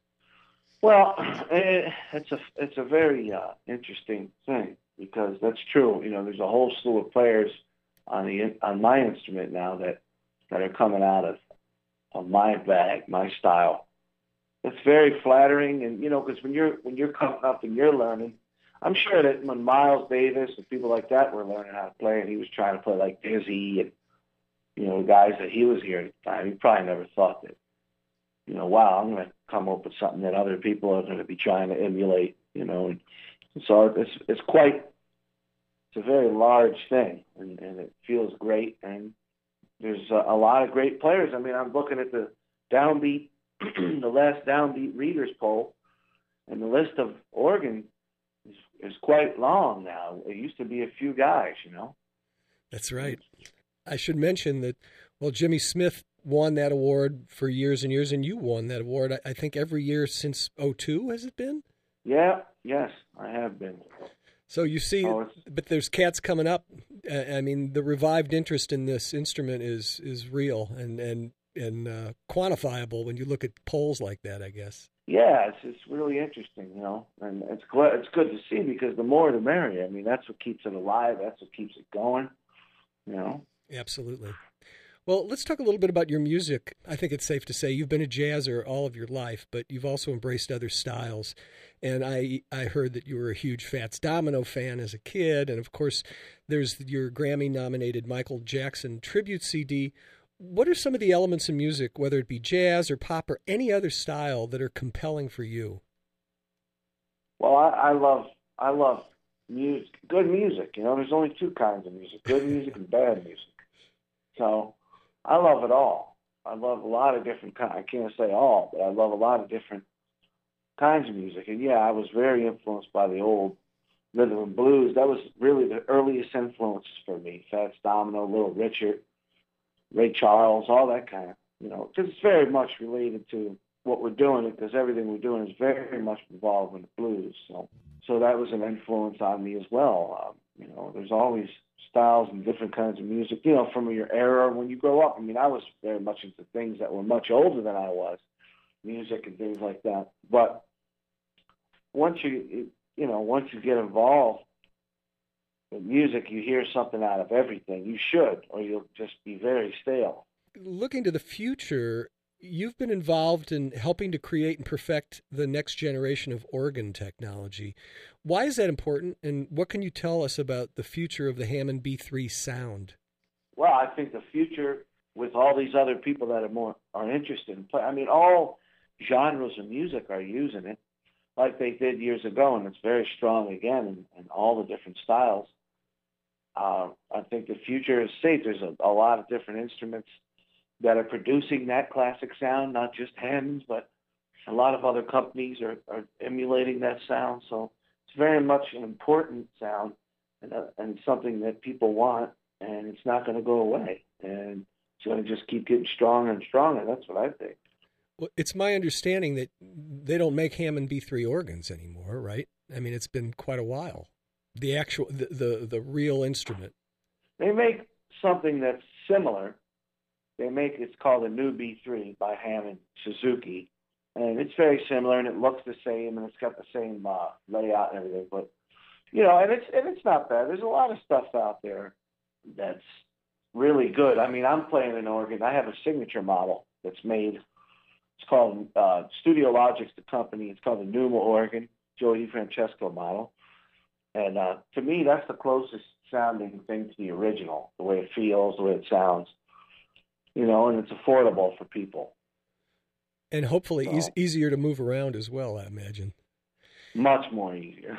[SPEAKER 16] Well, it's a it's a very uh, interesting thing because that's true. You know, there's a whole slew of players on the on my instrument now that that are coming out of of my bag, my style. It's very flattering, and you know, because when you're when you're coming up and you're learning, I'm sure that when Miles Davis and people like that were learning how to play, and he was trying to play like Dizzy and, you know, guys that he was hearing at the time, he probably never thought that, you know, wow, I'm going to come up with something that other people are going to be trying to emulate, you know. And so it's it's quite, it's a very large thing, and, and it feels great. And there's a, a lot of great players. I mean, I'm looking at the downbeat, the last downbeat readers poll, and the list of organ is, is quite long now. It used to be a few guys, you know.
[SPEAKER 17] That's right. I should mention that, well, Jimmy Smith won that award for years and years, and you won that award, I, I think, every year since oh two, has it been?
[SPEAKER 16] Yeah, yes, I have been.
[SPEAKER 17] So you see, oh, but there's cats coming up. I mean, the revived interest in this instrument is is real and, and, and uh, quantifiable when you look at polls like that, I guess.
[SPEAKER 16] Yeah, it's it's really interesting, you know, and it's glad, it's good to see because the more the merrier. I mean, that's what keeps it alive. That's what keeps it going, you know.
[SPEAKER 17] Absolutely. Well, let's talk a little bit about your music. I think it's safe to say you've been a jazzer all of your life, but you've also embraced other styles. And I I heard that you were a huge Fats Domino fan as a kid. And, of course, there's your Grammy-nominated Michael Jackson tribute C D. What are some of the elements in music, whether it be jazz or pop or any other style, that are compelling for you?
[SPEAKER 16] Well, I, I love I love music, good music. You know, there's only two kinds of music: good music and bad music. So I love it all. I love a lot of different kinds. I can't say all, but I love a lot of different kinds of music. And yeah, I was very influenced by the old rhythm and blues. That was really the earliest influences for me: Fats Domino, Little Richard, Ray Charles, all that kind of, you know, because it's very much related to what we're doing, because everything we're doing is very much involved in the blues. So, so that was an influence on me as well. Um, you know, there's always styles and different kinds of music, you know, from your era when you grow up. I mean, I was very much into things that were much older than I was, music and things like that. But once you, you know, once you get involved with music, you hear something out of everything. You should, or you'll just be very stale.
[SPEAKER 17] Looking to the future, you've been involved in helping to create and perfect the next generation of organ technology. Why is that important, and what can you tell us about the future of the Hammond B three sound?
[SPEAKER 16] Well, I think the future, with all these other people that are more are interested in play, I mean, all genres of music are using it like they did years ago, and it's very strong again in, in all the different styles. Uh, I think the future is safe. There's a, a lot of different instruments that are producing that classic sound, not just Hammonds, but a lot of other companies are, are emulating that sound. So it's very much an important sound and, uh, and something that people want, and it's not going to go away. And it's going to just keep getting stronger and stronger. That's what I think.
[SPEAKER 17] Well, it's my understanding that they don't make Hammond B three organs anymore, right? I mean, it's been quite a while. The actual, the, the, the real instrument.
[SPEAKER 16] They make something that's similar. They make, it's called a new B three by Hammond Suzuki, and it's very similar, and it looks the same, and it's got the same uh, layout and everything. But you know, and it's and it's not bad. There's a lot of stuff out there that's really good. I mean, I'm playing an organ. I have a signature model that's made. It's called uh, Studio Logic's the company. It's called the Numa organ, Joe DiFrancesco model, and uh, to me, that's the closest sounding thing to the original. The way it feels, the way it sounds. You know, and it's affordable for people.
[SPEAKER 17] And hopefully
[SPEAKER 16] so,
[SPEAKER 17] e- easier to move around as well, I imagine.
[SPEAKER 16] Much more easier.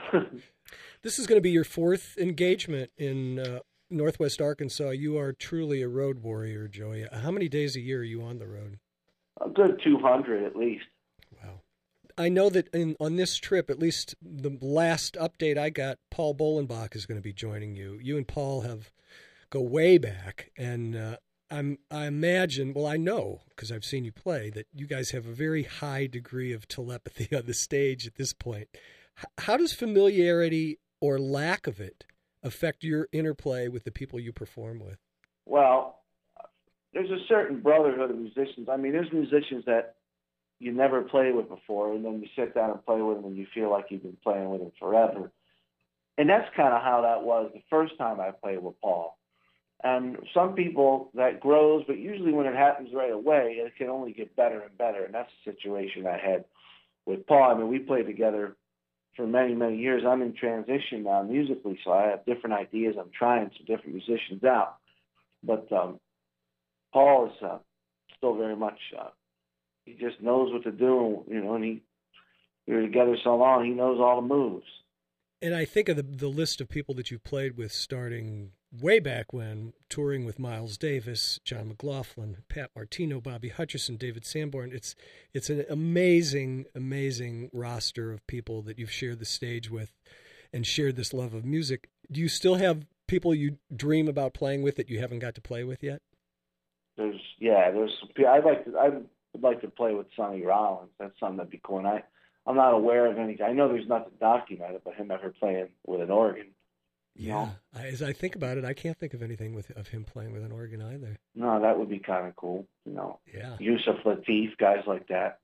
[SPEAKER 17] This is going to be your fourth engagement in uh, Northwest Arkansas. You are truly a road warrior, Joey. How many days a year are you on the road?
[SPEAKER 16] A good two hundred at least.
[SPEAKER 17] Wow. I know that in, on this trip, at least the last update I got, Paul Bolenbach is going to be joining you. You and Paul have go way back, and uh, I'm, I imagine, well, I know, because I've seen you play, that you guys have a very high degree of telepathy on the stage at this point. H- how does familiarity or lack of it affect your interplay with the people you perform with?
[SPEAKER 16] Well, there's a certain brotherhood of musicians. I mean, there's musicians that you never played with before, and then you sit down and play with them, and you feel like you've been playing with them forever. And that's kind of how that was the first time I played with Paul. And some people, that grows, but usually when it happens right away, it can only get better and better. And that's the situation I had with Paul. I mean, we played together for many, many years. I'm in transition now musically, so I have different ideas. I'm trying some different musicians out. But um, Paul is uh, still very much, uh, he just knows what to do, you know, and he, we were together so long, he knows all the moves.
[SPEAKER 17] And I think of the, the list of people that you played with starting way back when, touring with Miles Davis, John McLaughlin, Pat Martino, Bobby Hutcherson, David Sanborn. It's it's an amazing, amazing roster of people that you've shared the stage with and shared this love of music. Do you still have people you dream about playing with that you haven't got to play with yet?
[SPEAKER 16] There's, yeah, there's, I'd like to, I would like to play with Sonny Rollins. That's something that'd be cool. And I, I'm not aware of any, I know there's nothing documented about him ever playing with an organ.
[SPEAKER 17] Yeah, I, as I think about it, I can't think of anything with of him playing with an organ either.
[SPEAKER 16] No, that would be kind of cool, you know.
[SPEAKER 17] Yeah.
[SPEAKER 16] Yusuf Lateef, guys like that.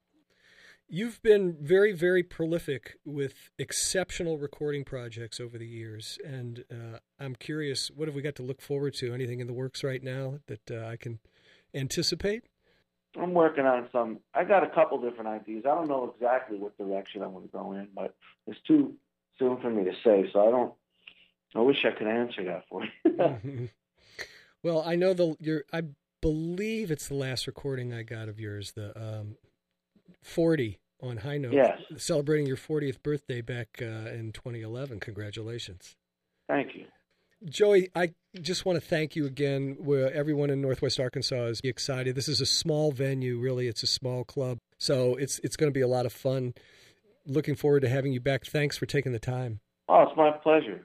[SPEAKER 17] You've been very, very prolific with exceptional recording projects over the years, and uh, I'm curious, what have we got to look forward to? Anything in the works right now that uh, I can anticipate?
[SPEAKER 16] I'm working on some. I got a couple different ideas. I don't know exactly what direction I'm going to go in, but it's too soon for me to say. So I don't. I wish I could answer that for you.
[SPEAKER 17] Mm-hmm. Well, I know the. Your. I believe it's the last recording I got of yours. The um, forty on High Note.
[SPEAKER 16] Yes.
[SPEAKER 17] Celebrating your fortieth birthday back uh, in twenty eleven. Congratulations.
[SPEAKER 16] Thank you.
[SPEAKER 17] Joey, I just want to thank you again. Where everyone in Northwest Arkansas is excited. This is a small venue, really. It's a small club. So it's it's going to be a lot of fun. Looking forward to having you back. Thanks for taking the time.
[SPEAKER 16] Oh, it's my pleasure.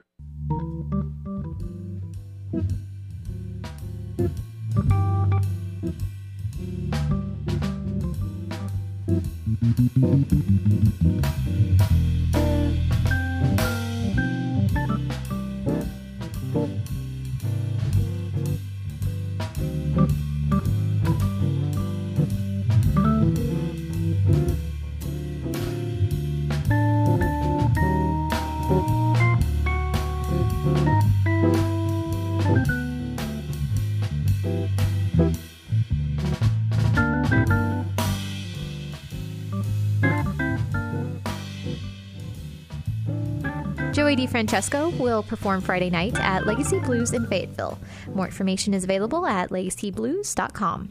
[SPEAKER 2] Joey DeFrancesco will perform Friday night at Legacy Blues in Fayetteville. More information is available at legacy blues dot com.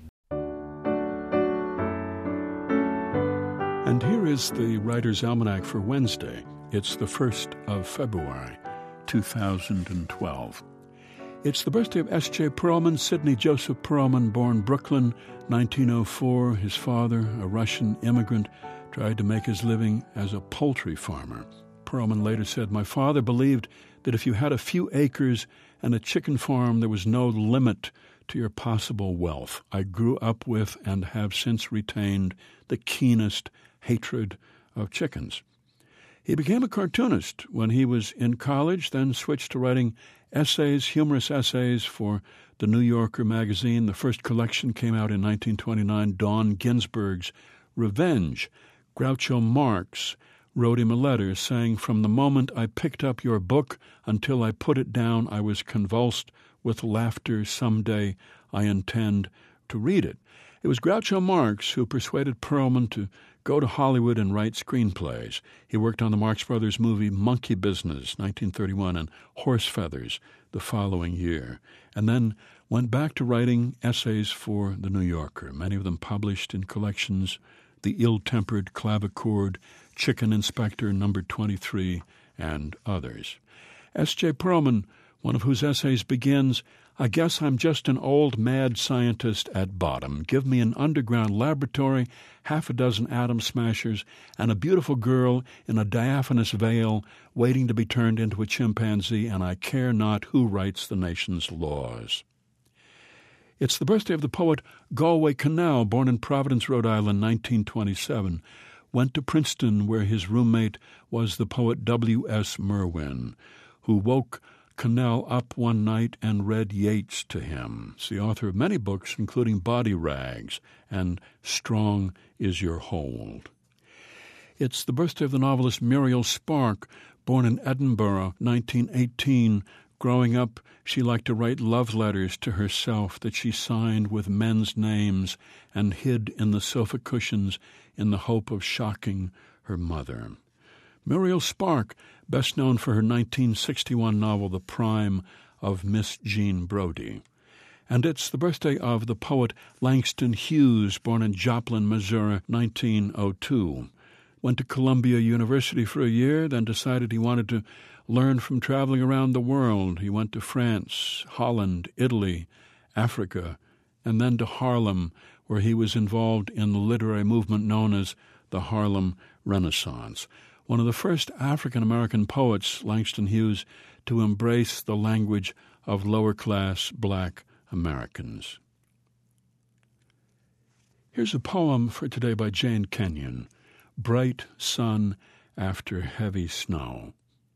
[SPEAKER 18] And here is the Writer's Almanac for Wednesday. It's the first of February, two thousand twelve. It's the birthday of S J Perelman, Sidney Joseph Perelman, born Brooklyn, nineteen oh four. His father, a Russian immigrant, tried to make his living as a poultry farmer. Perelman later said, "My father believed that if you had a few acres and a chicken farm, there was no limit to your possible wealth. I grew up with and have since retained the keenest hatred of chickens." He became a cartoonist when he was in college, then switched to writing essays, humorous essays for the New Yorker magazine. The first collection came out in nineteen twenty-nine, Dawn Ginsburg's Revenge. Groucho Marx wrote him a letter saying, "From the moment I picked up your book until I put it down, I was convulsed with laughter. Someday I intend to read it." It was Groucho Marx who persuaded Perelman to go to Hollywood and write screenplays. He worked on the Marx Brothers movie Monkey Business, nineteen thirty-one, and Horse Feathers the following year, and then went back to writing essays for The New Yorker, many of them published in collections The Ill-Tempered Clavichord, Chicken Inspector Number twenty-three, and others. S J Perelman, one of whose essays begins, "I guess I'm just an old mad scientist at bottom. Give me an underground laboratory, half a dozen atom smashers, and a beautiful girl in a diaphanous veil waiting to be turned into a chimpanzee, and I care not who writes the nation's laws." It's the birthday of the poet Galway Kinnell, born in Providence, Rhode Island, nineteen twenty-seven. Went to Princeton, where his roommate was the poet W S Merwin, who woke Kinnell up one night and read Yeats to him. He's the author of many books, including Body Rags and Strong Is Your Hold. It's the birthday of the novelist Muriel Spark, born in Edinburgh, nineteen eighteen. Growing up, she liked to write love letters to herself that she signed with men's names and hid in the sofa cushions in the hope of shocking her mother. Muriel Spark, best known for her nineteen sixty-one novel The Prime of Miss Jean Brodie. And it's the birthday of the poet Langston Hughes, born in Joplin, Missouri, nineteen oh two. Went to Columbia University for a year, then decided he wanted to learn from traveling around the world. He went to France, Holland, Italy, Africa, and then to Harlem, where he was involved in the literary movement known as the Harlem Renaissance. One of the first African-American poets, Langston Hughes, to embrace the language of lower-class black Americans. Here's a poem for today by Jane Kenyon, Bright Sun After Heavy Snow.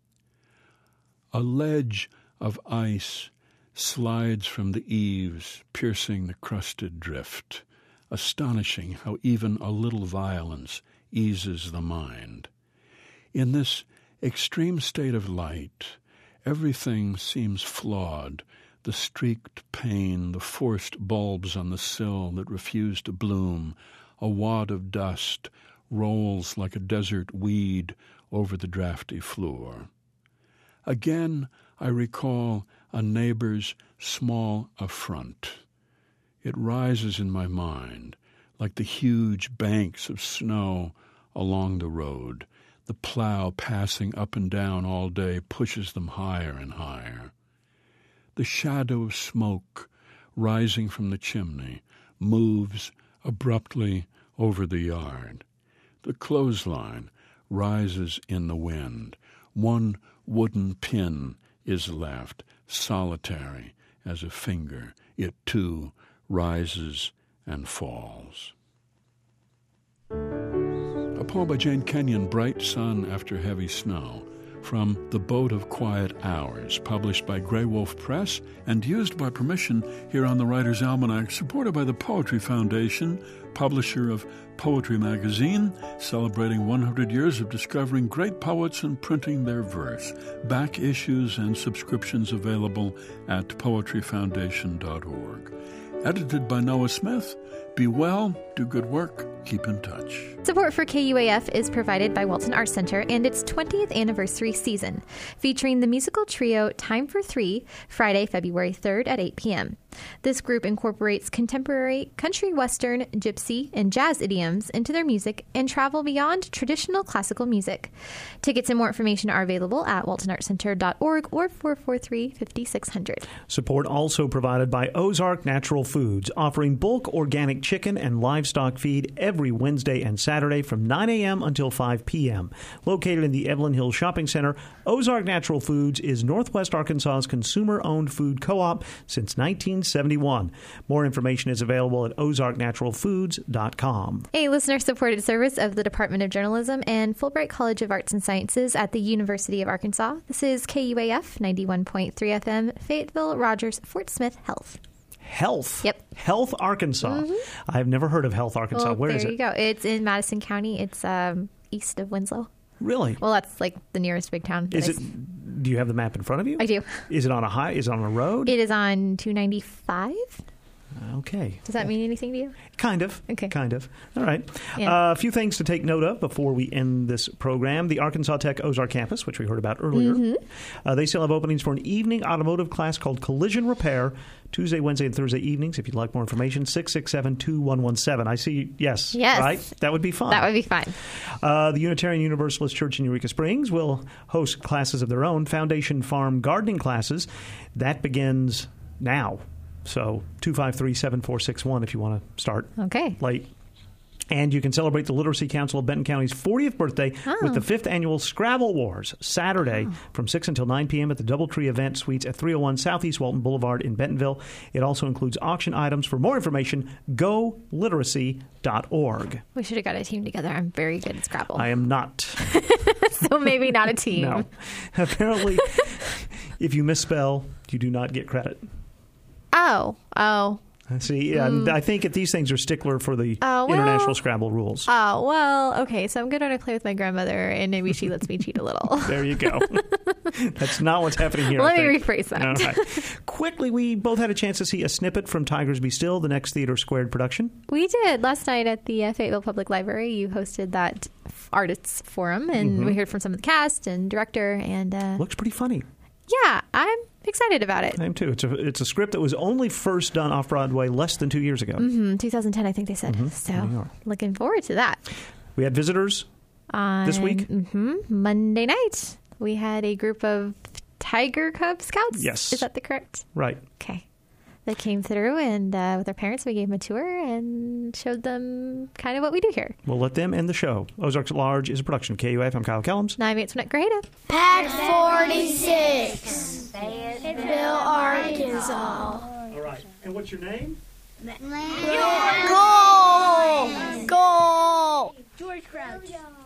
[SPEAKER 18] A ledge of ice slides from the eaves, piercing the crusted drift. Astonishing how even a little violence eases the mind. In this extreme state of light, everything seems flawed. the streaked pane, the forced bulbs on the sill that refuse to bloom, a wad of dust rolls like a desert weed over the drafty floor. Again, I recall a neighbor's small affront. It rises in my mind like the huge banks of snow along the road. The plow passing up and down all day pushes them higher and higher. The shadow of smoke rising from the chimney moves abruptly over the yard. The clothesline rises in the wind. One wooden pin is left, solitary as a finger. It, too, rises and falls. A poem by Jane Kenyon, Bright Sun After Heavy Snow, from The Boat of Quiet Hours, published by Grey Wolf Press and used by permission here on the Writer's Almanac, supported by the Poetry Foundation, publisher of Poetry Magazine, celebrating one hundred years of discovering great poets and printing their verse. Back issues and subscriptions available at poetry foundation dot org. Edited by Noah Smith. Be well, do good work, keep in touch.
[SPEAKER 2] Support for K U A F is provided by Walton Arts Center and its twentieth anniversary season, featuring the musical trio Time for Three, Friday, February third at eight p.m. This group incorporates contemporary, country western, gypsy, and jazz idioms into their music and travel beyond traditional classical music. Tickets and more information are available at walton arts center dot org or four four three, five six zero zero.
[SPEAKER 1] Support also provided by Ozark Natural Foods, offering bulk organic chicken and livestock feed every Wednesday and Saturday from nine a.m. until five p.m. Located in the Evelyn Hills Shopping Center, Ozark Natural Foods is Northwest Arkansas's consumer-owned food co-op since nineteen seventy-one. More information is available at ozark natural foods dot com.
[SPEAKER 2] A listener-supported service of the Department of Journalism and Fulbright College of Arts and Sciences at the University of Arkansas. This is K U A F ninety-one point three F M, Fayetteville, Rogers, Fort Smith, Health.
[SPEAKER 1] Health?
[SPEAKER 2] Yep.
[SPEAKER 1] Health, Arkansas.
[SPEAKER 2] Mm-hmm.
[SPEAKER 1] I've never heard of Health, Arkansas.
[SPEAKER 2] Well,
[SPEAKER 1] Where
[SPEAKER 2] there
[SPEAKER 1] is it?
[SPEAKER 2] you go. It's in Madison County. It's um, east of Winslow.
[SPEAKER 1] Really?
[SPEAKER 2] Well, that's like the nearest big town.
[SPEAKER 1] Is
[SPEAKER 2] I
[SPEAKER 1] it? Do you have the map in front of you?
[SPEAKER 2] I do.
[SPEAKER 1] Is it on a high? Is it on a road?
[SPEAKER 2] It is on two ninety-five.
[SPEAKER 1] Okay.
[SPEAKER 2] Does that mean anything to you?
[SPEAKER 1] Kind of.
[SPEAKER 2] Okay.
[SPEAKER 1] Kind of. All right.
[SPEAKER 2] Yeah.
[SPEAKER 1] Uh, a few things to take note of before we end this program. The Arkansas Tech Ozark campus, which we heard about earlier,
[SPEAKER 2] Mm-hmm.
[SPEAKER 1] uh, they still have openings for an evening automotive class called Collision Repair, Tuesday, Wednesday, and Thursday evenings. If you'd like more information, six six seven, two one one seven. I see, yes.
[SPEAKER 2] Yes.
[SPEAKER 1] Right? That would be fun.
[SPEAKER 2] That would be fun.
[SPEAKER 1] Uh, the Unitarian Universalist Church in Eureka Springs will host classes of their own, Foundation Farm gardening classes. That begins now. So two five three, seven four six one if you want to start
[SPEAKER 2] Okay.
[SPEAKER 1] late. And you can celebrate the Literacy Council of Benton County's fortieth birthday
[SPEAKER 2] Oh.
[SPEAKER 1] with the fifth annual Scrabble Wars, Saturday
[SPEAKER 2] Oh.
[SPEAKER 1] from six until nine p.m. at the Doubletree Event Suites at three oh one Southeast Walton Boulevard in Bentonville. It also includes auction items. For more information, go literacy dot org.
[SPEAKER 2] We should have got a team together. I'm very good at Scrabble.
[SPEAKER 1] I am not.
[SPEAKER 2] So maybe not a team.
[SPEAKER 1] No. Apparently, if you misspell, you do not get credit.
[SPEAKER 2] Oh. Oh.
[SPEAKER 1] See, um,
[SPEAKER 2] Mm.
[SPEAKER 1] I think that these things are stickler for the
[SPEAKER 2] Oh, well.
[SPEAKER 1] international Scrabble rules.
[SPEAKER 2] Oh, well, okay. So I'm good when I play with my grandmother, and maybe she lets me cheat a little.
[SPEAKER 1] There you go. That's not what's happening here.
[SPEAKER 2] Let
[SPEAKER 1] I
[SPEAKER 2] me
[SPEAKER 1] think.
[SPEAKER 2] rephrase that.
[SPEAKER 1] All right. Quickly, we both had a chance to see a snippet from Tigers Be Still, the next Theater Squared production.
[SPEAKER 2] We did. Last night at the uh, Fayetteville Public Library, you hosted that f- artists forum, and
[SPEAKER 1] Mhm.
[SPEAKER 2] we heard from some of the cast and director. And uh,
[SPEAKER 1] Looks pretty funny.
[SPEAKER 2] yeah, I'm excited about it.
[SPEAKER 1] I am too. It's a it's a script that was only first done off Broadway less than two years ago.
[SPEAKER 2] Mm-hmm. twenty ten, I think they said.
[SPEAKER 1] Mhm. There you
[SPEAKER 2] So
[SPEAKER 1] are.
[SPEAKER 2] looking forward to that.
[SPEAKER 1] We had visitors
[SPEAKER 2] On,
[SPEAKER 1] this week.
[SPEAKER 2] hmm Monday night, we had a group of Tiger Cub Scouts.
[SPEAKER 1] Yes.
[SPEAKER 2] Is that the correct?
[SPEAKER 1] Right.
[SPEAKER 2] Okay. They came through, and uh, with their parents, we gave them a tour and showed them kind of what we do here.
[SPEAKER 1] We'll let them end the show. Ozarks at Large is a production of K U A F. I'm Kyle Kellums.
[SPEAKER 2] Nine minutes from Greta.
[SPEAKER 19] Pack forty-six, Fayetteville, Arkansas.
[SPEAKER 1] All right. And what's your name?
[SPEAKER 19] Goal! Goal! George Crouch.